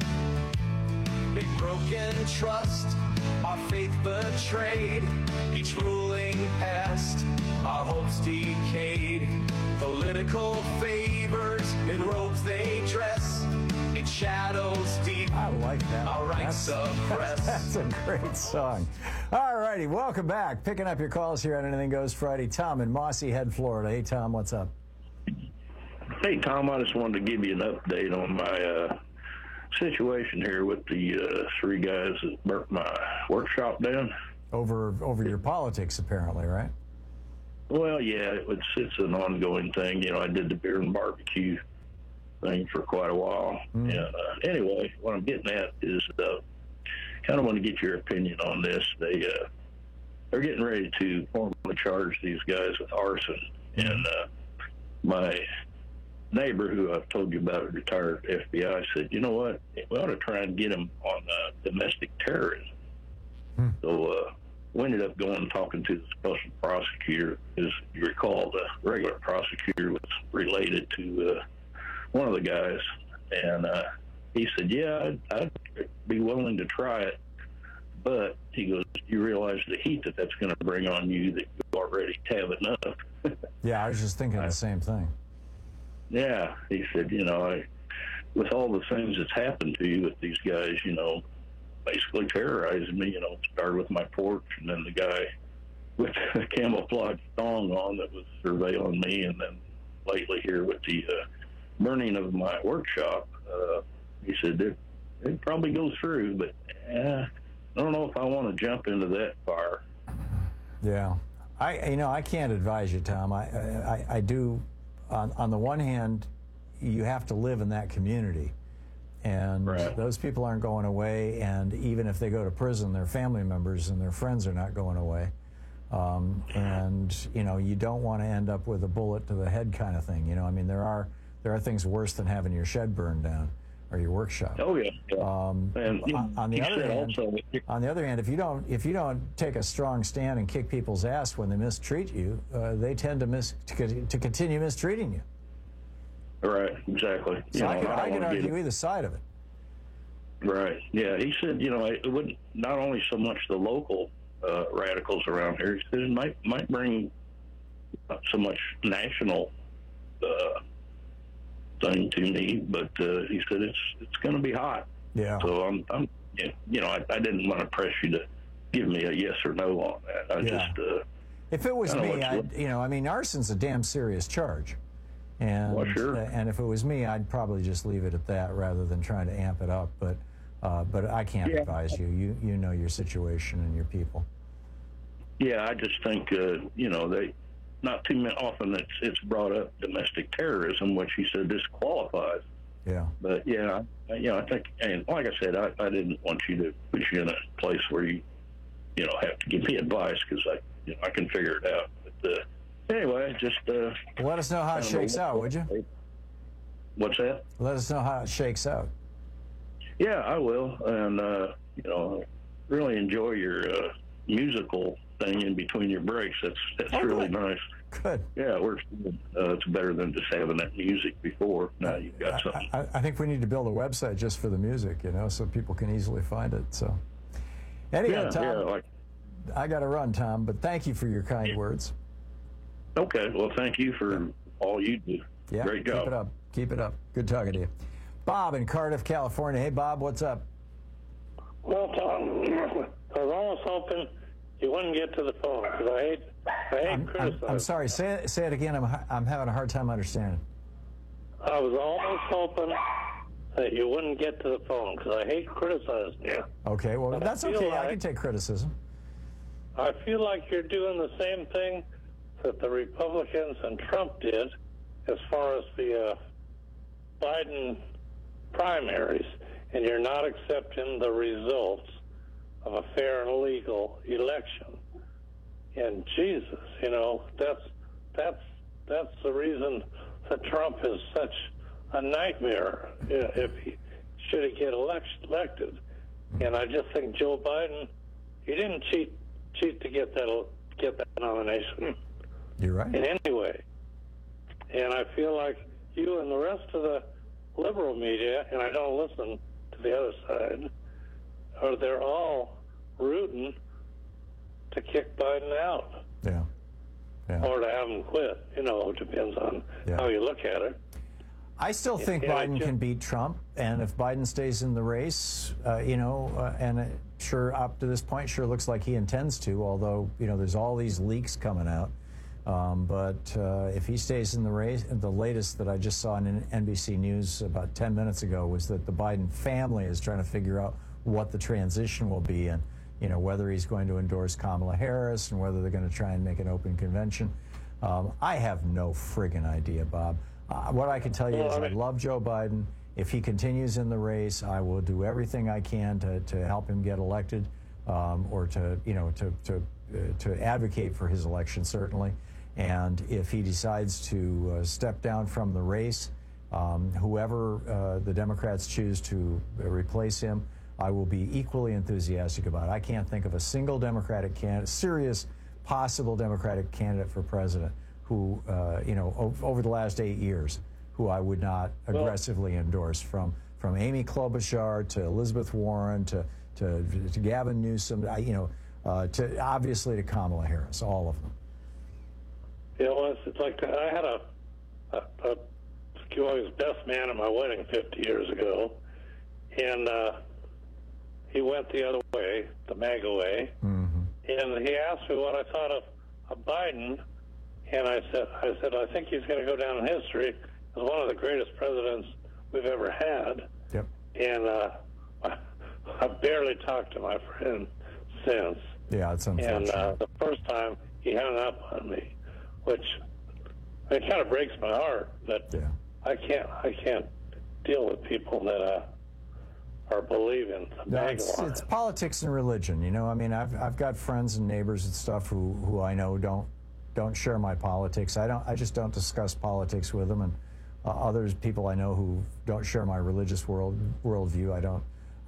Big broken trust, our faith betrayed. Each ruling past, our hopes decayed. Political favors in robes they dress. In shadows deep, I like that. Our rights suppressed. That's a great song. All righty, welcome back. Picking up your calls here on Anything Goes Friday. Tom in Mossy Head, Florida. Hey, Tom, what's up? Hey, Tom, I just wanted to give you an update on my situation here with the three guys that burnt my workshop down. Over your politics, apparently, right? Well, yeah, it's an ongoing thing. You know, I did the beer and barbecue thing for quite a while. And anyway, what I'm getting at is kind of want to get your opinion on this. They're getting ready to formally charge these guys with arson. And my neighbor, who I've told you about, a retired FBI, said, you know what, we ought to try and get him on domestic terrorism. So we ended up going and talking to the special prosecutor. As you recall, the regular prosecutor was related to one of the guys, and he said, yeah, I'd be willing to try it, but he goes, you realize the heat that's going to bring on you, that you already have enough. Yeah, I was just thinking the same thing. Yeah, he said, you know, with all the things that's happened to you with these guys, you know, basically terrorizing me, you know, it started with my porch, and then the guy with the camouflage thong on that was surveilling me, and then lately here with the burning of my workshop. He said it'd probably go through, but I don't know if I want to jump into that fire. Yeah, I can't advise you, Tom. I do. On the one hand, you have to live in that community, and those people aren't going away. And even if they go to prison, their family members and their friends are not going away. And you know, you don't want to end up with a bullet to the head kind of thing. You know, I mean, there are things worse than having your shed burned down or your workshop. Oh yeah. And on the other hand, if you don't take a strong stand and kick people's ass when they mistreat you, they tend to continue mistreating you. Right. Exactly. So I can argue either side of it. Right. Yeah. He said, you know, it wouldn't not only so much the local radicals around here. He said it might bring not so much national thing to me, but he said it's going to be hot. Yeah. So I'm you know, I didn't want to press you to give me a yes or no on that. If it was me, I mean, arson's a damn serious charge, and and if it was me, I'd probably just leave it at that rather than trying to amp it up. But I can't advise you. You know your situation and your people. Yeah, I just think you know, they. Not too often it's brought up domestic terrorism, which he said disqualifies. Yeah. But yeah, you know, I think, and like I said, I didn't want you to put you in a place where you know, have to give me advice, because I can figure it out. But anyway, just let us know how it shakes out, would you? What's that? Let us know how it shakes out. Yeah, I will, and you know, really enjoy your musical thing in between your breaks. That's really nice. Good. Yeah, it works. It's better than just having that music before. Now you've got something. I think we need to build a website just for the music, so people can easily find it. So, anyhow, Tom, I got to run, Tom, but thank you for your kind words. Okay. Well, thank you for all you do. Yeah, great job. Keep it up. Keep it up. Good talking to you. Bob in Cardiff, California. Hey, Bob, what's up? Well, Tom, I was almost hoping you wouldn't get to the phone because I hate criticizing. I'm sorry. Say it again. I'm having a hard time understanding. I was almost hoping that you wouldn't get to the phone because I hate criticizing you. Okay. Well, But that's I feel okay. like- I can take criticism. I feel like you're doing the same thing that the Republicans and Trump did as far as the Biden primaries, and you're not accepting the results of a fair and legal election. And Jesus, that's the reason that Trump is such a nightmare if he should he get elected. And I just think Joe Biden, he didn't cheat to get that nomination. You're right. In any way. And I feel like you and the rest of the liberal media, and I don't listen to the other side, they're all rooting to kick Biden out. Yeah. Or to have him quit. It depends on how you look at it. I still think Biden can beat Trump, and if Biden stays in the race, and sure, up to this point, sure looks like he intends to, although, there's all these leaks coming out. But if he stays in the race, the latest that I just saw on NBC News about 10 minutes ago was that the Biden family is trying to figure out what the transition will be and, whether he's going to endorse Kamala Harris and whether they're going to try and make an open convention. I have no friggin' idea, Bob. What I can tell you is I love Joe Biden. If he continues in the race, I will do everything I can to help him get elected, or to advocate for his election, certainly. And if he decides to step down from the race, whoever the Democrats choose to replace him, I will be equally enthusiastic about it. I can't think of a single Democratic candidate, serious possible Democratic candidate for president who, over the last 8 years, who I would not aggressively endorse, from Amy Klobuchar to Elizabeth Warren to Gavin Newsom, to obviously to Kamala Harris, all of them. It's like I had he was best man at my wedding 50 years ago, and he went the other way, the MAGA way, and he asked me what I thought of Biden, and I said I think he's going to go down in history as one of the greatest presidents we've ever had. Yep. And I've barely talked to my friend since. Yeah, it's unfortunate. And the first time he hung up on me, which it kind of breaks my heart. But I can't deal with people that are believing the MAGA line. It's politics and religion. I've got friends and neighbors and stuff who I know don't share my politics. I just don't discuss politics with them, and others people I know who don't share my religious worldview.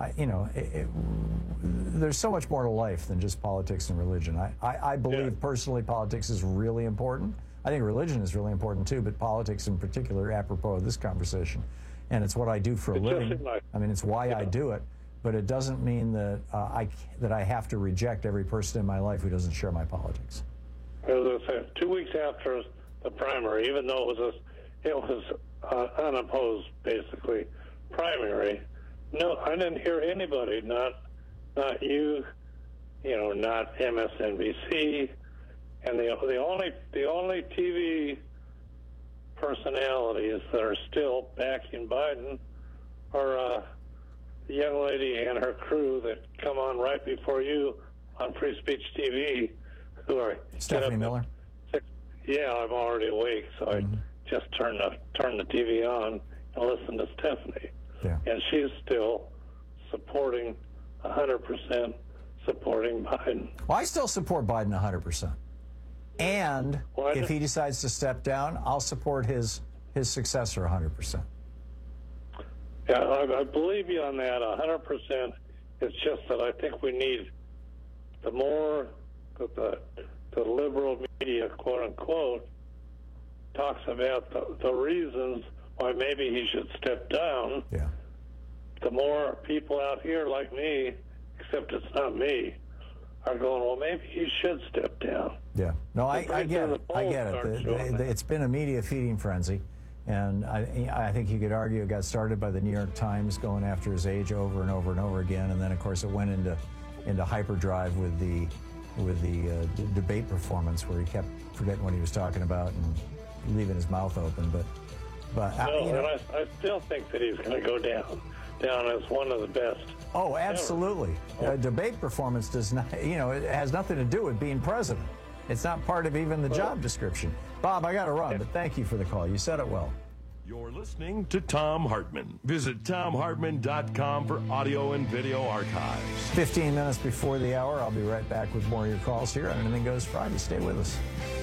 There's so much more to life than just politics and religion. I believe personally politics is really important. I think religion is really important too, but politics in particular, apropos of this conversation. And it's what I do for a living. It's why I do it, but it doesn't mean that I have to reject every person in my life who doesn't share my politics. As I said, 2 weeks after the primary, even though it was unopposed, basically, primary. No, I didn't hear anybody, not you, not MSNBC, and the only TV personalities that are still backing Biden are the young lady and her crew that come on right before you on Free Speech TV, who are Stephanie Miller. Yeah, I'm already awake, so I just turn the TV on and listen to Stephanie. Yeah. And she's still supporting 100% supporting Biden. Well, I still support Biden 100%. And if he decides to step down, I'll support his successor 100%. Yeah, I believe you on that 100%. It's just that I think we need the more that the liberal media, quote unquote, talks about the reasons why maybe he should step down, the more people out here like me, except it's not me, are going, well, maybe he should step down. Yeah. No, I get it. I get it. It's been a media feeding frenzy. And I think you could argue it got started by the New York Times going after his age over and over and over again. And then, of course, it went into hyperdrive with the debate performance where he kept forgetting what he was talking about and leaving his mouth open. But I still think that he's going to go down as one of the best. Oh, absolutely. Debate performance does not, it has nothing to do with being president. It's not part of even the job description. Bob, I got to run, but thank you for the call. You said it well. You're listening to Thom Hartmann. Visit ThomHartmann.com for audio and video archives. 15 minutes before the hour, I'll be right back with more of your calls here on Anything Goes Friday. Stay with us.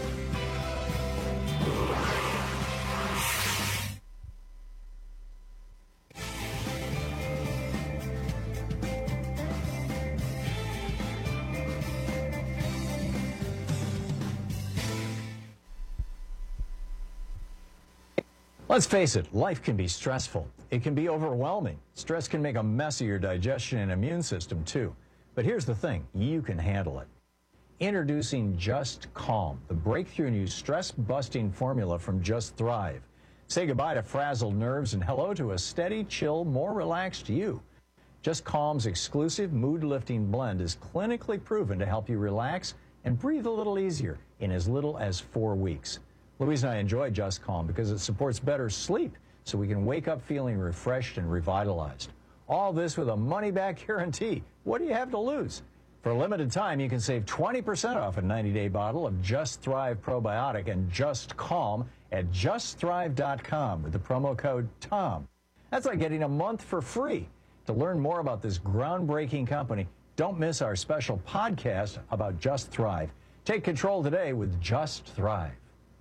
Let's face it, life can be stressful. It can be overwhelming. Stress can make a mess of your digestion and immune system, too. But here's the thing, you can handle it. Introducing Just Calm, the breakthrough new stress-busting formula from Just Thrive. Say goodbye to frazzled nerves and hello to a steady, chill, more relaxed you. Just Calm's exclusive mood-lifting blend is clinically proven to help you relax and breathe a little easier in as little as 4 weeks. Louise and I enjoy Just Calm because it supports better sleep so we can wake up feeling refreshed and revitalized. All this with a money-back guarantee. What do you have to lose? For a limited time, you can save 20% off a 90-day bottle of Just Thrive Probiotic and Just Calm at justthrive.com with the promo code TOM. That's like getting a month for free. To learn more about this groundbreaking company, don't miss our special podcast about Just Thrive. Take control today with Just Thrive.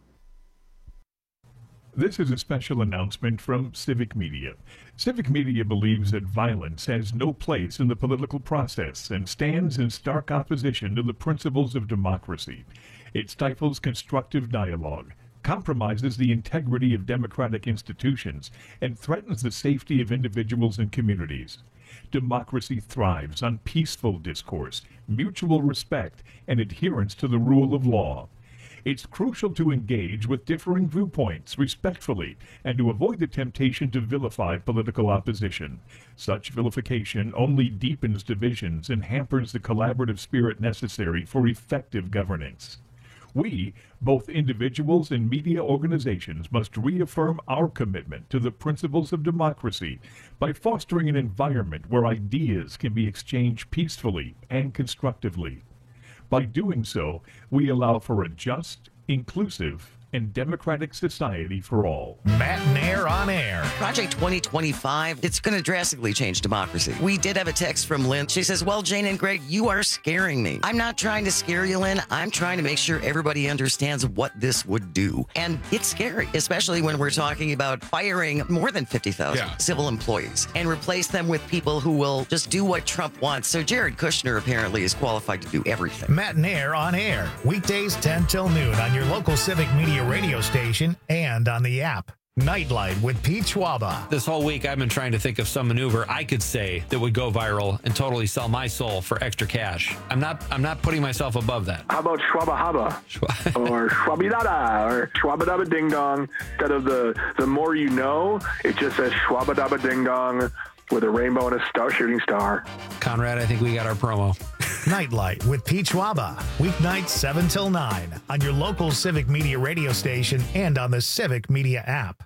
This is a special announcement from Civic Media. Civic Media believes that violence has no place in the political process and stands in stark opposition to the principles of democracy. It stifles constructive dialogue, compromises the integrity of democratic institutions, and threatens the safety of individuals and communities. Democracy thrives on peaceful discourse, mutual respect, and adherence to the rule of law. It's crucial to engage with differing viewpoints respectfully and to avoid the temptation to vilify political opposition. Such vilification only deepens divisions and hampers the collaborative spirit necessary for effective governance. We, both individuals and media organizations, must reaffirm our commitment to the principles of democracy by fostering an environment where ideas can be exchanged peacefully and constructively. By doing so, we allow for a just, inclusive, and democratic society for all. Matt and Air on Air. Project 2025, it's going to drastically change democracy. We did have a text from Lynn. She says, well, Jane and Greg, you are scaring me. I'm not trying to scare you, Lynn. I'm trying to make sure everybody understands what this would do. And it's scary, especially when we're talking about firing more than 50,000 civil employees and replace them with people who will just do what Trump wants. So Jared Kushner apparently is qualified to do everything. Matt and Air on Air. Weekdays 10 till noon on your local Civic Media radio station and on the app. Nightlight with Pete Schwaba. This whole week, I've been trying to think of some maneuver I could say that would go viral and totally sell my soul for extra cash. I'm not putting myself above that. How about Schwaba Haba? Or Schwabidada? Or Schwabadaba Ding Dong? Instead of the more you know, it just says Schwabadaba Ding Dong with a rainbow and a shooting star. Conrad, I think we got our promo. Nightlight with Pete Schwaba. Weeknights 7 till 9 on your local Civic Media radio station and on the Civic Media app.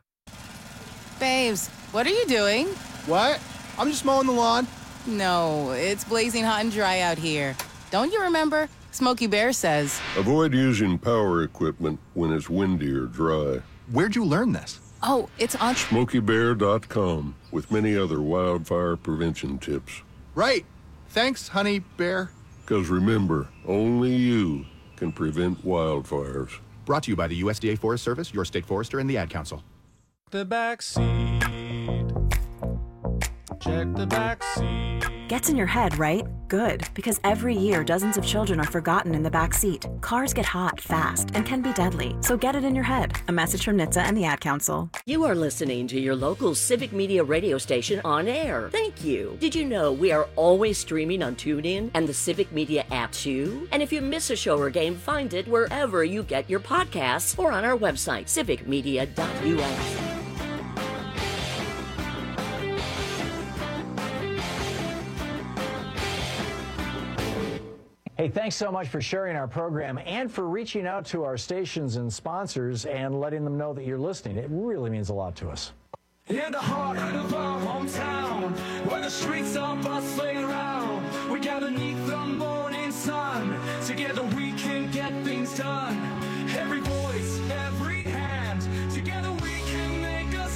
Babes, what are you doing? What? I'm just mowing the lawn. No, it's blazing hot and dry out here. Don't you remember? Smokey Bear says. Avoid using power equipment when it's windy or dry. Where'd you learn this? Oh, it's on SmokeyBear.com with many other wildfire prevention tips. Right. Thanks, honey bear. Because remember, only you can prevent wildfires. Brought to you by the USDA Forest Service, your state forester, and the Ad Council. The back seat. Check the back seat. Gets in your head, right? Good, because every year dozens of children are forgotten in the back seat. Cars get hot fast and can be deadly, so get it in your head. A message from NHTSA and the Ad Council. You are listening to your local Civic Media radio station on air. Thank you. Did you know we are always streaming on TuneIn and the Civic Media app too? And if you miss a show or game, find it wherever you get your podcasts or on our website, civicmedia.us. Hey, thanks so much for sharing our program and for reaching out to our stations and sponsors and letting them know that you're listening. It really means a lot to us. In the heart of our hometown, where the streets are bustling around, we gather neath the morning sun. Together we can get things done. Every voice, every hand, together we can make a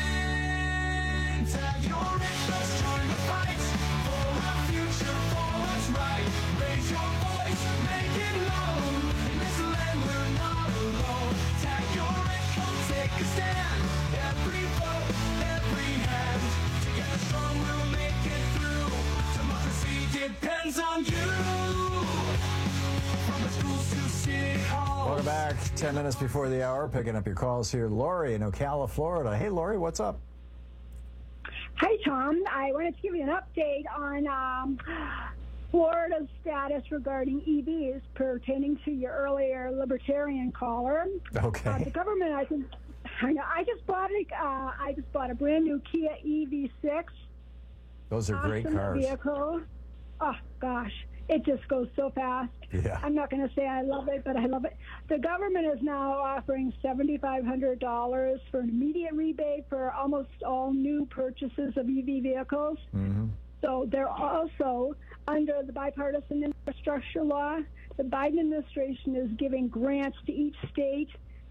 stand. Tag your interest, join the fight for a future, for what's right. Raise your voice, make it known. In this land we're not alone. Tag your income, take a stand. Every vote, every hand, together strong we'll make it through. Democracy depends on you. From the schools to city halls. Welcome back. 10 minutes before the hour, picking up your calls here. Lori in Ocala, Florida. Hey, Lori, what's up? Hi, Tom. I wanted to give you an update on Florida's status regarding EVs pertaining to your earlier libertarian caller. Okay. The government, I just bought a brand new Kia EV6. Those are great Awesome cars. vehicle. Oh gosh, it just goes so fast. Yeah. I'm not going to say I love it, but I love it. The government is now offering $7,500 for an immediate rebate for almost all new purchases of EV vehicles. Mm-hmm. So they're also, under the bipartisan infrastructure law, the Biden administration is giving grants to each state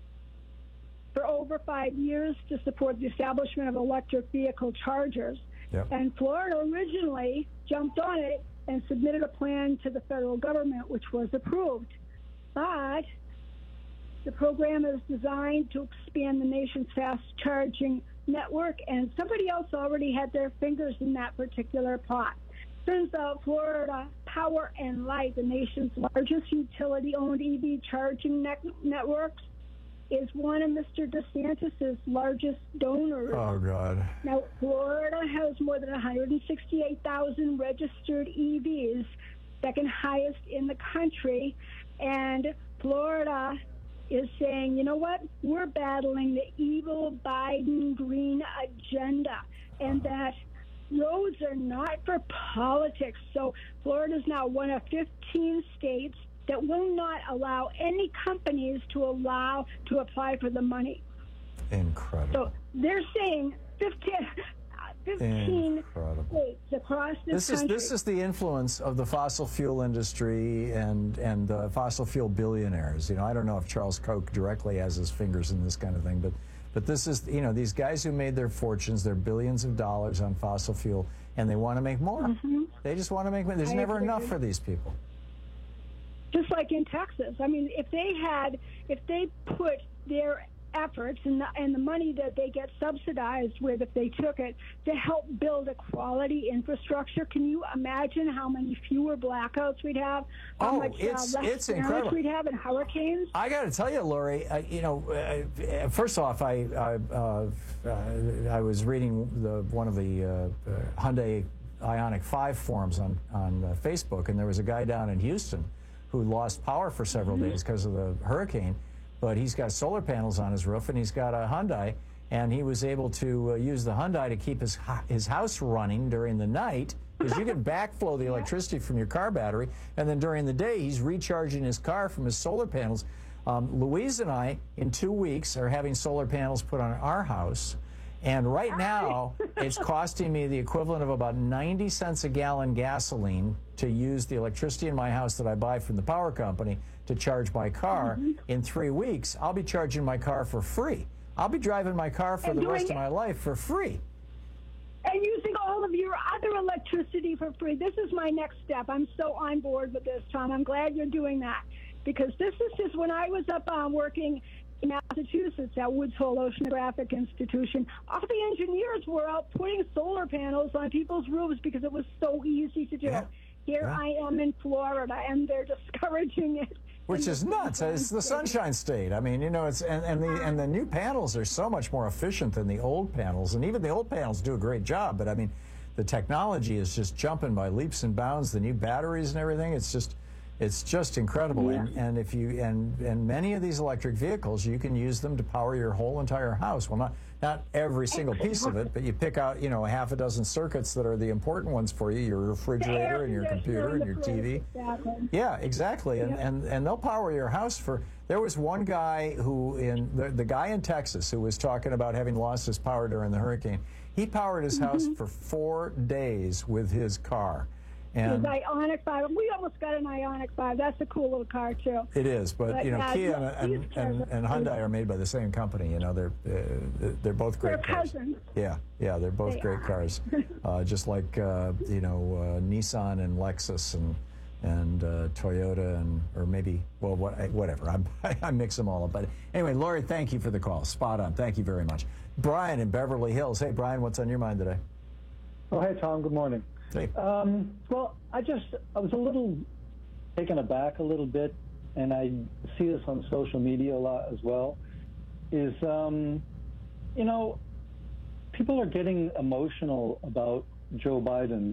for over 5 years to support the establishment of electric vehicle chargers. Yep. And Florida originally jumped on it and submitted a plan to the federal government, which was approved. But the program is designed to expand the nation's fast charging network, and somebody else already had their fingers in that particular pot. Turns out Florida Power and Light, the nation's largest utility-owned EV charging networks, is one of Mr. DeSantis' largest donors. Oh, God. Now, Florida has more than 168,000 registered EVs, second highest in the country, and Florida is saying, you know what, we're battling the evil Biden green agenda, and that roads are not for politics. So Florida is now one of 15 states that will not allow any companies to apply for the money. Incredible. So they're saying 15 states across this country. This is the influence of the fossil fuel industry and fossil fuel billionaires. You know, I don't know if Charles Koch directly has his fingers in this kind of thing, but this is, you know, these guys who made their fortunes, their billions of dollars on fossil fuel, and they want to make more. Mm-hmm. They just want to make more. There's never enough for these people. Just like in Texas. I mean, if they put their efforts and the money that they get subsidized with, if they took it to help build a quality infrastructure, can you imagine how many fewer blackouts we'd have? How much less damage we'd have in hurricanes? I got to tell you, Lori, first off, I was reading one of the Hyundai Ioniq 5 forums on Facebook, and there was a guy down in Houston who lost power for several days because of the hurricane, but he's got solar panels on his roof and he's got a Hyundai, and he was able to use the Hyundai to keep his house running during the night, because you can backflow the electricity from your car battery, and then during the day he's recharging his car from his solar panels. Louise and I, in 2 weeks, are having solar panels put on our house. And right now, it's costing me the equivalent of about 90 cents a gallon gasoline to use the electricity in my house that I buy from the power company to charge my car. In 3 weeks, I'll be charging my car for free. I'll be driving my car for the rest of my life for free. And using all of your other electricity for free. This is my next step. I'm so on board with this, Tom. I'm glad you're doing that, because this is just when I was up working in Massachusetts at Woods Hole Oceanographic Institution. All the engineers were out putting solar panels on people's roofs because it was so easy to do. Yeah. Here I am in Florida, and they're discouraging it. Which is nuts. It's the Sunshine State. I mean, you know, it's and the new panels are so much more efficient than the old panels, and even the old panels do a great job. But I mean, the technology is just jumping by leaps and bounds. The new batteries and everything. It's just incredible. Yeah. And if you and many of these electric vehicles, you can use them to power your whole entire house. Well, not every single piece of it, but you pick out, you know, half a dozen circuits that are the important ones for you, your refrigerator and your computer and your TV. Exactly. Yeah, exactly. And they'll power your house for. There was one guy who the guy in Texas who was talking about having lost his power during the hurricane. He powered his house for 4 days with his car. And the Ioniq 5. We almost got an Ioniq 5. That's a cool little car too. it is, but you know, Kia and Hyundai are made by the same company. You know, they're both great cars. Cousins. Yeah, they're both They great are. cars. Just like you know, Nissan and Lexus and Toyota or maybe whatever. I mix them all up. But anyway, Lori, thank you for the call. Spot on. Thank you very much. Brian in Beverly Hills. Hey, Brian, what's on your mind today? Oh, hey, Tom. Good morning. Hey. Well, I was a little taken aback a little bit, and I see this on social media a lot as well, is, you know, people are getting emotional about Joe Biden.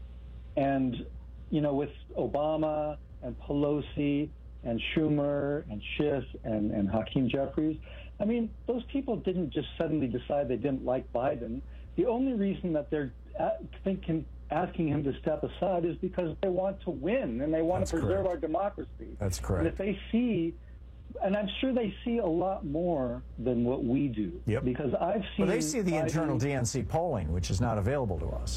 And, you know, with Obama and Pelosi and Schumer and Schiff and Hakeem Jeffries, I mean, those people didn't just suddenly decide they didn't like Biden. The only reason that they're asking him to step aside is because they want to win and they want to preserve our democracy. That's correct. And if they see, and I'm sure they see a lot more than what we do. Yep. Because I've seen. Well, they see the internal DNC polling, which is not available to us,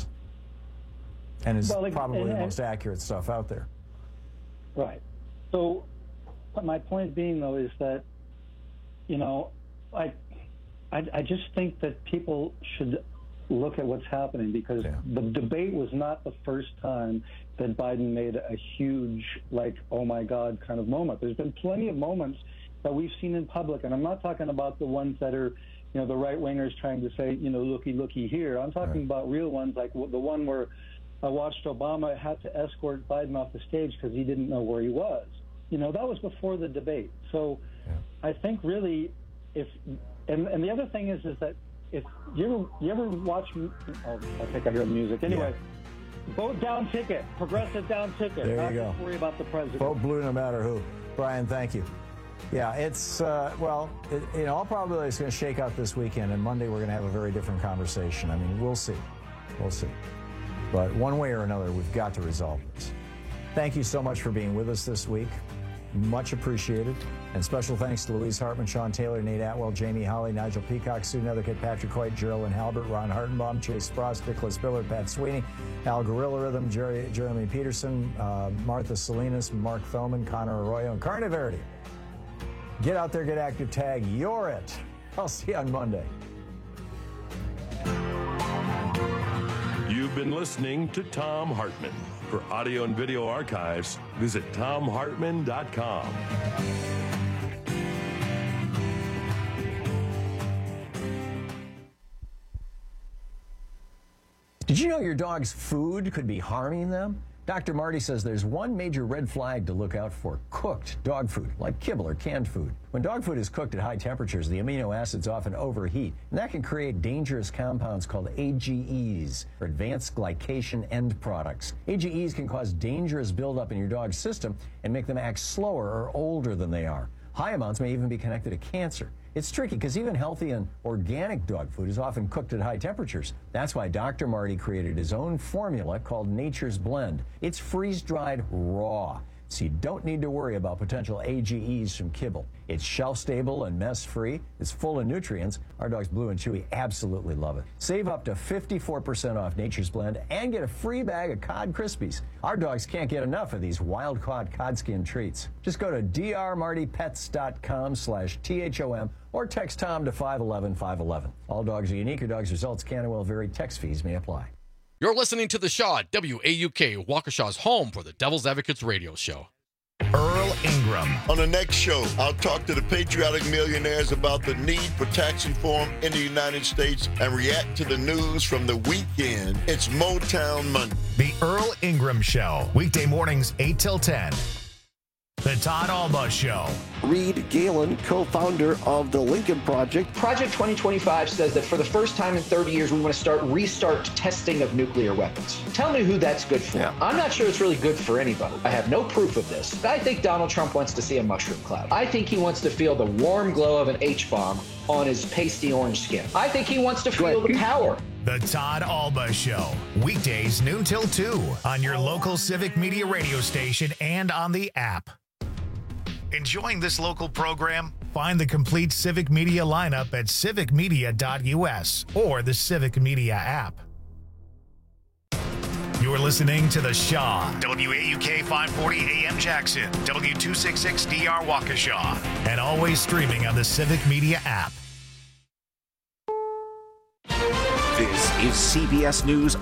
and is probably the most accurate stuff out there. Right. So, my point being, though, is that, you know, I just think that people should look at what's happening, because the debate was not the first time that Biden made a huge, like, oh my God kind of moment. There's been plenty of moments that we've seen in public, and I'm not talking about the ones that are, you know, the right-wingers trying to say, you know, looky here. I'm talking about real ones, like the one where I watched Obama had to escort Biden off the stage because he didn't know where he was. You know, that was before the debate. So I think really and the other thing is that if you ever watch, I think I hear the music. Anyway, vote down ticket, progressive down ticket. There you Not go. just worry about the president. Vote blue no matter who. Brian, thank you. Yeah, it's, in all probability, it's going to shake out this weekend, and Monday we're going to have a very different conversation. I mean, we'll see. We'll see. But one way or another, we've got to resolve this. Thank you so much for being with us this week. Much appreciated. And special thanks to Louise Hartman, Sean Taylor, Nate Atwell, Jamie Holly, Nigel Peacock, Sue Nethercutt, Patrick Hoyt, Geraldine Halbert, Ron Hartenbaum, Chase Frost, Nicholas Biller, Pat Sweeney, Al Gorilla Rhythm, Jeremy Peterson, Martha Salinas, Mark Thoman, Connor Arroyo, and Carne Verity. Get out there, get active, tag, you're it. I'll see you on Monday. You've been listening to Thom Hartmann. For audio and video archives, visit ThomHartmann.com. Did you know your dog's food could be harming them? Dr. Marty says there's one major red flag to look out for: cooked dog food, like kibble or canned food. When dog food is cooked at high temperatures, the amino acids often overheat, and that can create dangerous compounds called AGEs, or advanced glycation end products. AGEs can cause dangerous buildup in your dog's system and make them act slower or older than they are. High amounts may even be connected to cancer. It's tricky because even healthy and organic dog food is often cooked at high temperatures. That's why Dr. Marty created his own formula called Nature's Blend. It's freeze-dried raw, so you don't need to worry about potential AGEs from kibble. It's shelf-stable and mess-free. It's full of nutrients. Our dogs Blue and Chewy absolutely love it. Save up to 54% off Nature's Blend and get a free bag of Cod Krispies. Our dogs can't get enough of these wild-caught cod skin treats. Just go to drmartypets.com/THOM or text Tom to 511-511. All dogs are unique. Your dog's results can and will vary. Text fees may apply. You're listening to The Shaw, WAUK, Waukesha's home for the Devil's Advocates radio show. Earl Ingram. On the next show, I'll talk to the patriotic millionaires about the need for tax reform in the United States and react to the news from the weekend. It's Motown Monday. The Earl Ingram Show. Weekday mornings, 8 till 10. The Todd Alba Show. Reed Galen, co-founder of the Lincoln Project. Project 2025 says that for the first time in 30 years, we want to restart testing of nuclear weapons. Tell me who that's good for. Yeah. I'm not sure it's really good for anybody. I have no proof of this. I think Donald Trump wants to see a mushroom cloud. I think he wants to feel the warm glow of an H-bomb on his pasty orange skin. I think he wants to feel the power. The Todd Alba Show. Weekdays noon till 2 on your local Civic Media radio station and on the app. Enjoying this local program? Find the complete Civic Media lineup at civicmedia.us or the Civic Media app. You're listening to The Shaw, WAUK 540 AM Jackson, W266DR Waukesha, and always streaming on the Civic Media app. This is CBS News